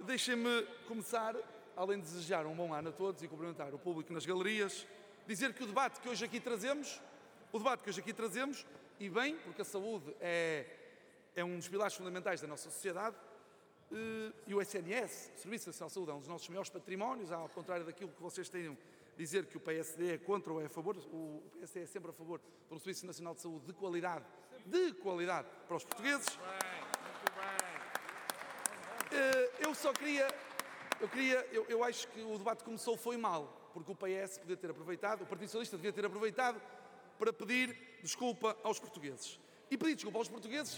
Deixem-me começar, além de desejar um bom ano a todos e cumprimentar o público nas galerias, dizer que o debate que hoje aqui trazemos, e bem, porque a saúde é um dos pilares fundamentais da nossa sociedade, e o SNS, o Serviço Nacional de Saúde, é um dos nossos maiores patrimónios, ao contrário daquilo que vocês têm dizer que o PSD é contra ou é a favor, o PSD é sempre a favor de um Serviço Nacional de Saúde de qualidade para os portugueses. Eu acho que o debate começou foi mal, porque o PS podia ter aproveitado, o Partido Socialista devia ter aproveitado para pedir desculpa aos portugueses. E pedir desculpa aos portugueses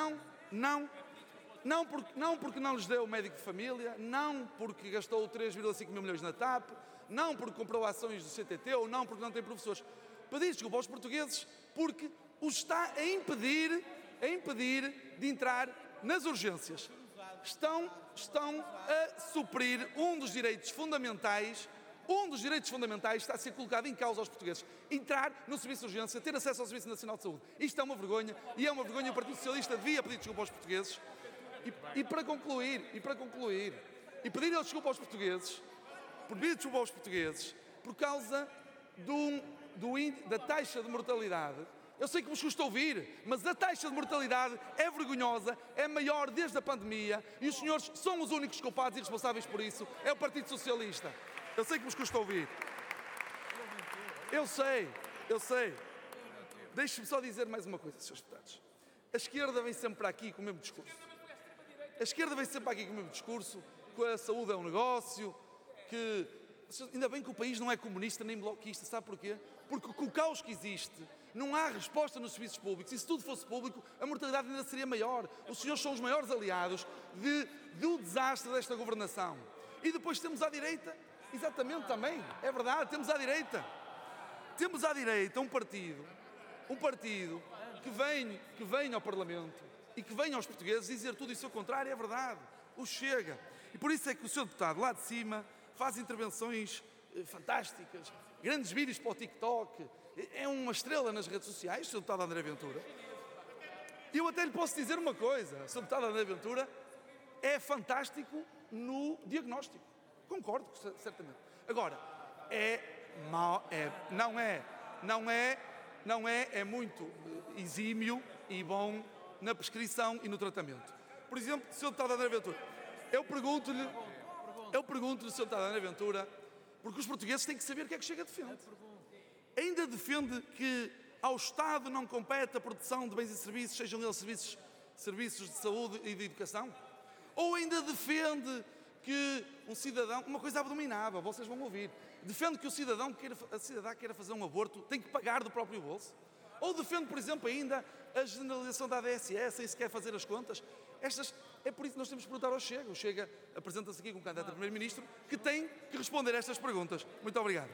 não porque não lhes deu médico de família, não porque gastou 3,5 mil milhões na TAP, não porque comprou ações do CTT ou não porque não tem professores. Pedir desculpa aos portugueses porque os está a impedir de entrar nas urgências. Estão a suprir um dos direitos fundamentais está a ser colocado em causa aos portugueses. Entrar no serviço de urgência, ter acesso ao Serviço Nacional de Saúde. Isto é uma vergonha, e é uma vergonha. O Partido Socialista devia pedir desculpa aos portugueses. E para concluir, e pedir desculpa aos portugueses, por causa da taxa de mortalidade. Eu sei que vos custa ouvir, mas a taxa de mortalidade é vergonhosa, é maior desde a pandemia, e os senhores são os únicos culpados e responsáveis por isso, é o Partido Socialista. Eu sei que vos custa ouvir. Eu sei. Deixe-me só dizer mais uma coisa, Srs. Deputados. A esquerda vem sempre para aqui com o mesmo discurso. Que a saúde é um negócio, que ainda bem que o país não é comunista nem bloquista, sabe porquê? Porque com o caos que existe, não há resposta nos serviços públicos, e se tudo fosse público, a mortalidade ainda seria maior. Os senhores são os maiores aliados do desastre desta governação. E depois temos à direita, exatamente também, é verdade, temos à direita um partido que vem ao Parlamento e que vem aos portugueses dizer tudo isso ao contrário, é verdade, o Chega. E por isso é que o Sr. Deputado lá de cima faz intervenções fantásticas, grandes vídeos para o TikTok, é uma estrela nas redes sociais, o Sr. Deputado André Ventura. E eu até lhe posso dizer uma coisa, o Sr. Deputado André Ventura é fantástico no diagnóstico, concordo, certamente. Agora, é muito exímio e bom na prescrição e no tratamento. Por exemplo, Sr. Deputado André Ventura, eu pergunto-lhe, Sr. Deputado André Ventura, porque os portugueses têm que saber o que é que Chega defende. Ainda defende que ao Estado não compete a produção de bens e serviços, sejam eles serviços de saúde e de educação? Ou ainda defende que um cidadão, uma coisa abominável, vocês vão ouvir, defende que a cidadã queira fazer um aborto, tem que pagar do próprio bolso? Ou defende, por exemplo, ainda a generalização da ADSS, sem sequer fazer as contas? É por isso que nós temos que perguntar ao Chega. O Chega apresenta-se aqui como candidato a primeiro-ministro, que tem que responder a estas perguntas. Muito obrigado.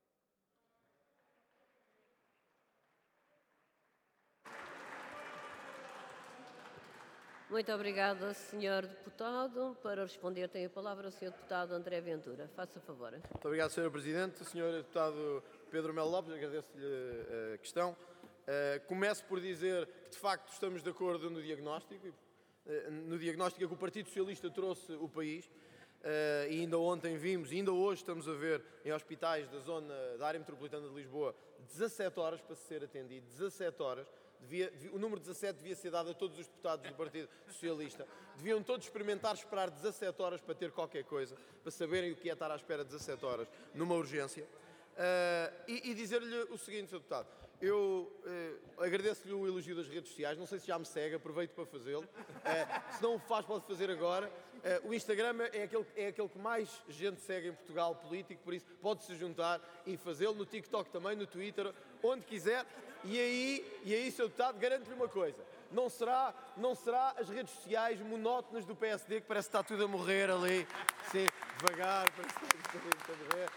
Muito obrigada, Sr. Deputado. Para responder tem a palavra o Sr. Deputado André Ventura. Faça favor. Muito obrigado, Sr. Presidente. Sr. Deputado Pedro Melo Lopes, agradeço-lhe a questão. Começo por dizer que, de facto, estamos de acordo no diagnóstico que o Partido Socialista trouxe o país. E ainda ontem vimos, e ainda hoje estamos a ver em hospitais da área metropolitana de Lisboa, 17 horas para ser atendido, 17 horas. O número 17 devia ser dado a todos os deputados do Partido Socialista. Deviam todos experimentar esperar 17 horas para ter qualquer coisa, para saberem o que é estar à espera de 17 horas numa urgência. E dizer-lhe o seguinte, Sr. Deputado, eu agradeço-lhe o elogio das redes sociais, não sei se já me segue, aproveito para fazê-lo. Se não o faz, pode fazer agora. O Instagram é aquele que mais gente segue em Portugal político, por isso pode-se juntar e fazê-lo, no TikTok também, no Twitter, onde quiser. E aí, Sr. Deputado, garanto-lhe uma coisa, não será as redes sociais monótonas do PSD, que parece que está tudo a morrer ali, sim, devagar, parece que está tudo a morrer.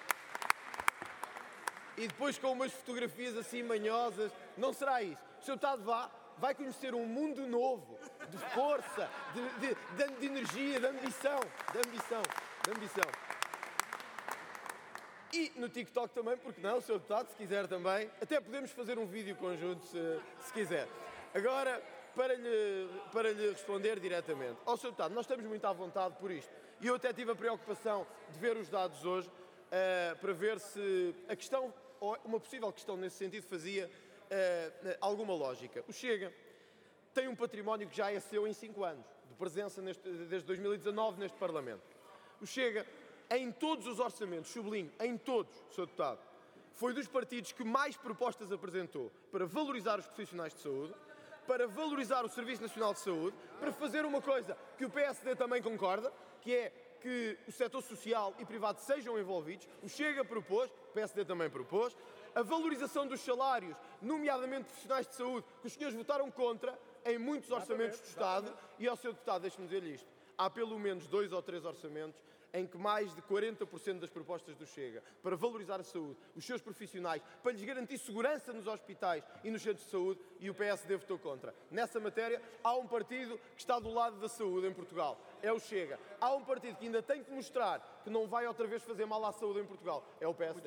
E depois com umas fotografias assim manhosas, não será isso. O Sr. Deputado vai conhecer um mundo novo, de força, de energia, de ambição. E no TikTok também, porque não, Sr. Deputado, se quiser também. Até podemos fazer um vídeo conjunto, se quiser. Agora, para lhe responder diretamente. Sr. Deputado, nós estamos muito à vontade por isto. E eu até tive a preocupação de ver os dados hoje para ver se a questão, ou uma possível questão nesse sentido, fazia alguma lógica. O Chega tem um património que já é seu em 5 anos, de presença desde 2019 neste Parlamento. O Chega, em todos os orçamentos, sublinho, em todos, Sr. Deputado, foi dos partidos que mais propostas apresentou para valorizar os profissionais de saúde, para valorizar o Serviço Nacional de Saúde, para fazer uma coisa que o PSD também concorda, que é que o setor social e privado sejam envolvidos. O Chega propôs, o PSD também propôs, a valorização dos salários, nomeadamente profissionais de saúde, que os senhores votaram contra em muitos orçamentos do Estado. E ao Sr. Deputado, deixe-me dizer-lhe isto, há pelo menos 2 ou 3 orçamentos em que mais de 40% das propostas do Chega para valorizar a saúde, os seus profissionais, para lhes garantir segurança nos hospitais e nos centros de saúde, e o PSD votou contra. Nessa matéria, há um partido que está do lado da saúde em Portugal, é o Chega. Há um partido que ainda tem que mostrar que não vai outra vez fazer mal à saúde em Portugal, é o PSD.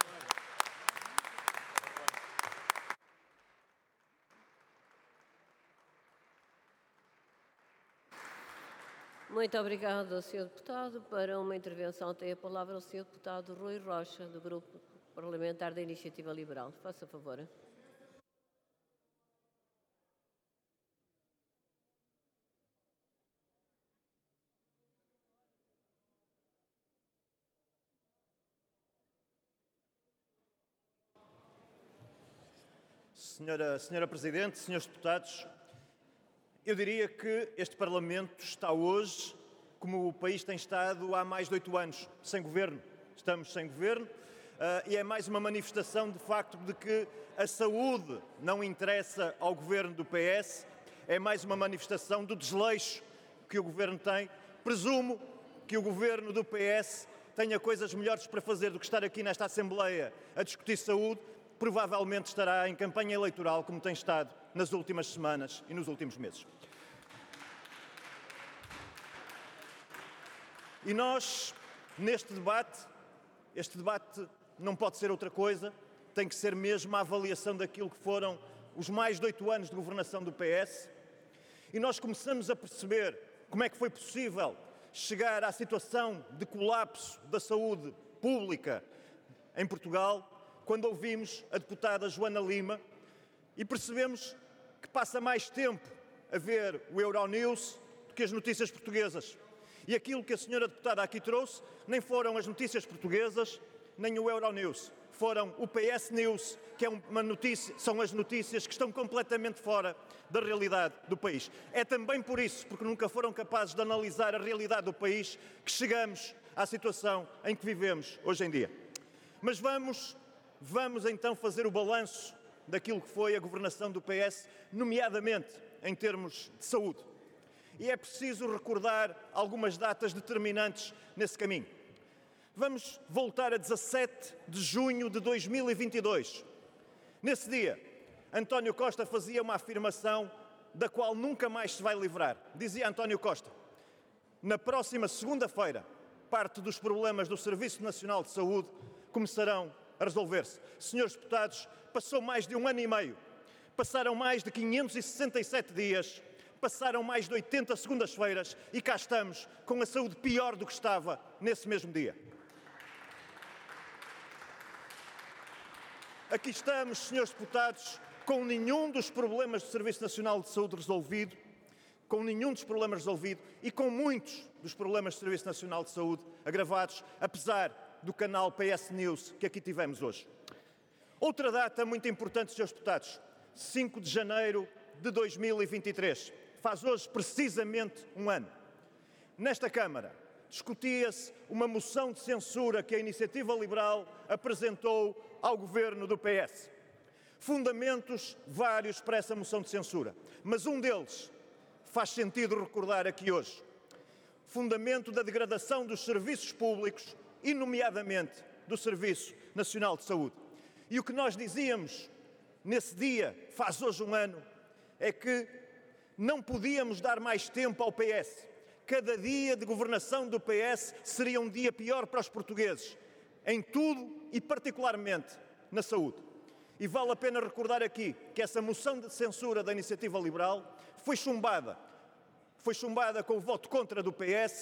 Muito obrigado, Sr. Deputado. Para uma intervenção tem a palavra o Sr. Deputado Rui Rocha, do Grupo Parlamentar da Iniciativa Liberal. Faça favor. Senhora Presidente, senhores deputados, eu diria que este Parlamento está hoje como o país tem estado há mais de 8 anos, sem governo. Estamos sem governo e é mais uma manifestação de facto de que a saúde não interessa ao governo do PS, é mais uma manifestação do desleixo que o governo tem. Presumo que o governo do PS tenha coisas melhores para fazer do que estar aqui nesta Assembleia a discutir saúde. Provavelmente estará em campanha eleitoral, como tem estado nas últimas semanas e nos últimos meses. E nós, neste debate, este debate não pode ser outra coisa, tem que ser mesmo a avaliação daquilo que foram os mais de 8 anos de governação do PS, e nós começamos a perceber como é que foi possível chegar à situação de colapso da saúde pública em Portugal, quando ouvimos a deputada Joana Lima e percebemos que passa mais tempo a ver o Euronews do que as notícias portuguesas. E aquilo que a senhora deputada aqui trouxe nem foram as notícias portuguesas, nem o Euronews. Foram o PS News, que é uma notícia, são as notícias que estão completamente fora da realidade do país. É também por isso, porque nunca foram capazes de analisar a realidade do país, que chegamos à situação em que vivemos hoje em dia. Mas vamos então fazer o balanço daquilo que foi a governação do PS, nomeadamente em termos de saúde. E é preciso recordar algumas datas determinantes nesse caminho. Vamos voltar a 17 de junho de 2022. Nesse dia, António Costa fazia uma afirmação da qual nunca mais se vai livrar. Dizia António Costa: na próxima segunda-feira, parte dos problemas do Serviço Nacional de Saúde começarão a resolver-se. Senhores deputados, passou mais de 1 ano e meio, passaram mais de 567 dias, passaram mais de 80 segundas-feiras e cá estamos com a saúde pior do que estava nesse mesmo dia. Aqui estamos, senhores deputados, com nenhum dos problemas do Serviço Nacional de Saúde resolvido, e com muitos dos problemas do Serviço Nacional de Saúde agravados, apesar do canal PS News que aqui tivemos hoje. Outra data muito importante, senhores deputados, 5 de janeiro de 2023. Faz hoje precisamente 1 ano. Nesta Câmara discutia-se uma moção de censura que a Iniciativa Liberal apresentou ao governo do PS. Fundamentos vários para essa moção de censura, mas um deles faz sentido recordar aqui hoje. Fundamento da degradação dos serviços públicos e, nomeadamente, do Serviço Nacional de Saúde. E o que nós dizíamos nesse dia, faz hoje 1 ano, é que não podíamos dar mais tempo ao PS. Cada dia de governação do PS seria um dia pior para os portugueses, em tudo e particularmente na saúde. E vale a pena recordar aqui que essa moção de censura da Iniciativa Liberal foi chumbada com o voto contra do PS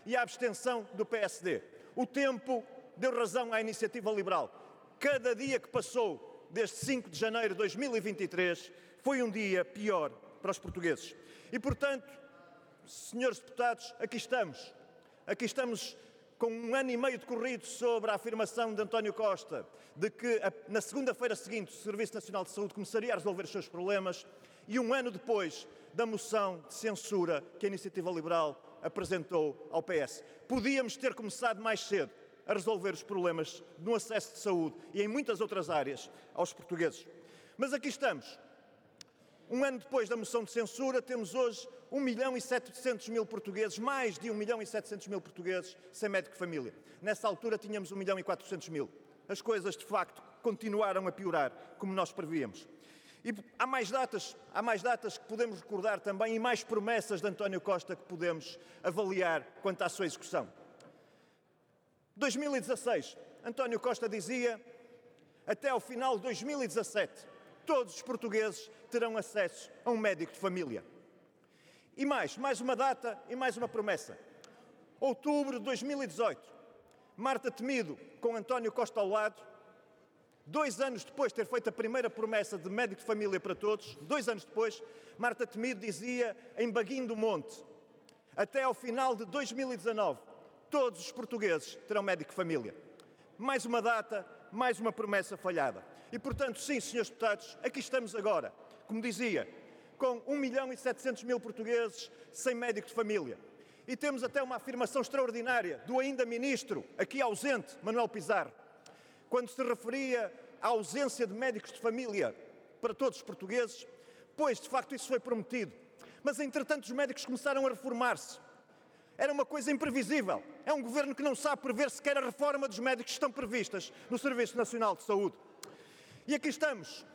e a abstenção do PSD. O tempo deu razão à Iniciativa Liberal. Cada dia que passou, desde 5 de janeiro de 2023, foi um dia pior para os portugueses. E, portanto, senhores deputados, aqui estamos. Aqui estamos com 1 ano e meio decorrido sobre a afirmação de António Costa de que na segunda-feira seguinte o Serviço Nacional de Saúde começaria a resolver os seus problemas e 1 ano depois da moção de censura que a Iniciativa Liberal apresentou ao PS. Podíamos ter começado mais cedo a resolver os problemas no acesso de saúde e em muitas outras áreas aos portugueses. Mas aqui estamos. 1 ano depois da moção de censura, temos hoje 1.700.000 portugueses, mais de 1.700.000 portugueses sem médico de família. Nessa altura tínhamos 1.400.000. As coisas, de facto, continuaram a piorar, como nós prevíamos. E há mais datas que podemos recordar também e mais promessas de António Costa que podemos avaliar quanto à sua execução. 2016, António Costa dizia, até ao final de 2017, todos os portugueses terão acesso a um médico de família. E mais uma data e mais uma promessa. Outubro de 2018, Marta Temido, com António Costa ao lado, 2 anos depois de ter feito a primeira promessa de médico de família para todos, 2 anos depois, Marta Temido dizia em Baguinho do Monte, até ao final de 2019, todos os portugueses terão médico de família. Mais uma data, mais uma promessa falhada. E, portanto, sim, senhores deputados, aqui estamos agora, como dizia, com 1.700.000 portugueses sem médico de família. E temos até uma afirmação extraordinária do ainda ministro, aqui ausente, Manuel Pizarro, quando se referia à ausência de médicos de família para todos os portugueses, pois, de facto, isso foi prometido. Mas, entretanto, os médicos começaram a reformar-se. Era uma coisa imprevisível. É um governo que não sabe prever sequer a reforma dos médicos que estão previstas no Serviço Nacional de Saúde. E aqui estamos,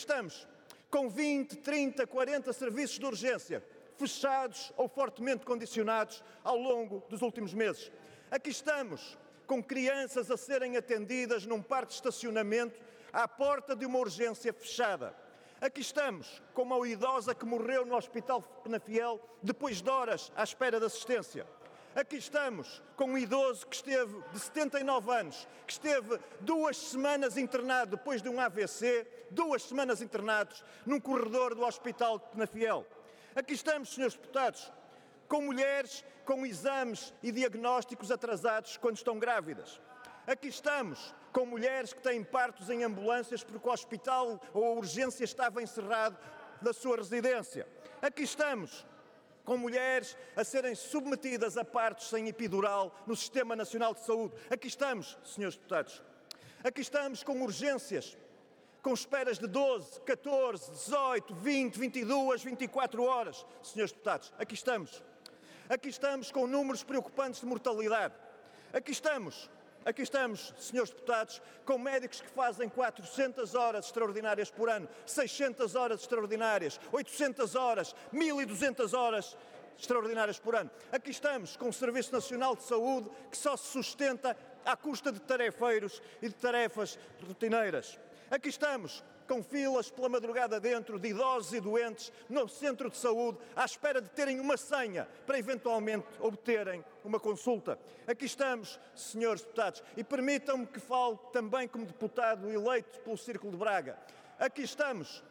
com 20, 30, 40 serviços de urgência, fechados ou fortemente condicionados ao longo dos últimos meses. Aqui estamos, com crianças a serem atendidas num parque de estacionamento à porta de uma urgência fechada. Aqui estamos, com uma idosa que morreu no Hospital Penafiel depois de horas à espera de assistência. Aqui estamos, com um idoso que esteve, de 79 anos, que esteve 2 semanas internado depois de um AVC, 2 semanas internados num corredor do Hospital Penafiel. Aqui estamos, senhores deputados, com mulheres com exames e diagnósticos atrasados quando estão grávidas. Aqui estamos, com mulheres que têm partos em ambulâncias porque o hospital ou a urgência estava encerrado da sua residência. Aqui estamos, com mulheres a serem submetidas a partos sem epidural no Sistema Nacional de Saúde. Aqui estamos, senhores deputados. Aqui estamos com urgências, com esperas de 12, 14, 18, 20, 22, 24 horas, senhores deputados. Aqui estamos. Aqui estamos com números preocupantes de mortalidade. Aqui estamos, senhores deputados, com médicos que fazem 400 horas extraordinárias por ano, 600 horas extraordinárias, 800 horas, 1.200 horas extraordinárias por ano. Aqui estamos com o Serviço Nacional de Saúde que só se sustenta à custa de tarefeiros e de tarefas rotineiras. Aqui estamos com filas pela madrugada dentro de idosos e doentes no centro de saúde à espera de terem uma senha para eventualmente obterem uma consulta. Aqui estamos, senhores deputados, e permitam-me que fale também como deputado eleito pelo Círculo de Braga. Aqui estamos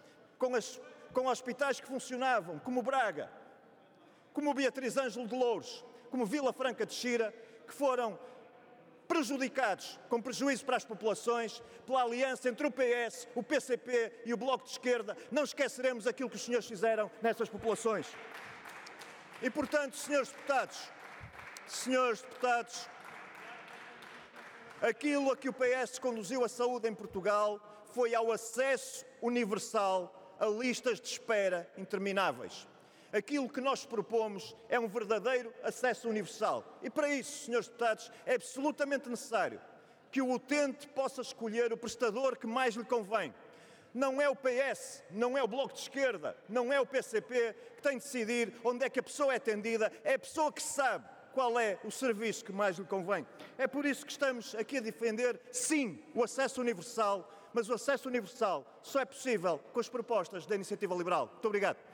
com hospitais que funcionavam como Braga, como Beatriz Ângelo de Louros, como Vila Franca de Xira, que foram prejudicados, com prejuízo para as populações, pela aliança entre o PS, o PCP e o Bloco de Esquerda. Não esqueceremos aquilo que os senhores fizeram nessas populações. E, portanto, senhores deputados, aquilo a que o PS conduziu a saúde em Portugal foi ao acesso universal a listas de espera intermináveis. Aquilo que nós propomos é um verdadeiro acesso universal. E para isso, senhores deputados, é absolutamente necessário que o utente possa escolher o prestador que mais lhe convém. Não é o PS, não é o Bloco de Esquerda, não é o PCP que tem de decidir onde é que a pessoa é atendida, é a pessoa que sabe qual é o serviço que mais lhe convém. É por isso que estamos aqui a defender, sim, o acesso universal, mas o acesso universal só é possível com as propostas da Iniciativa Liberal. Muito obrigado.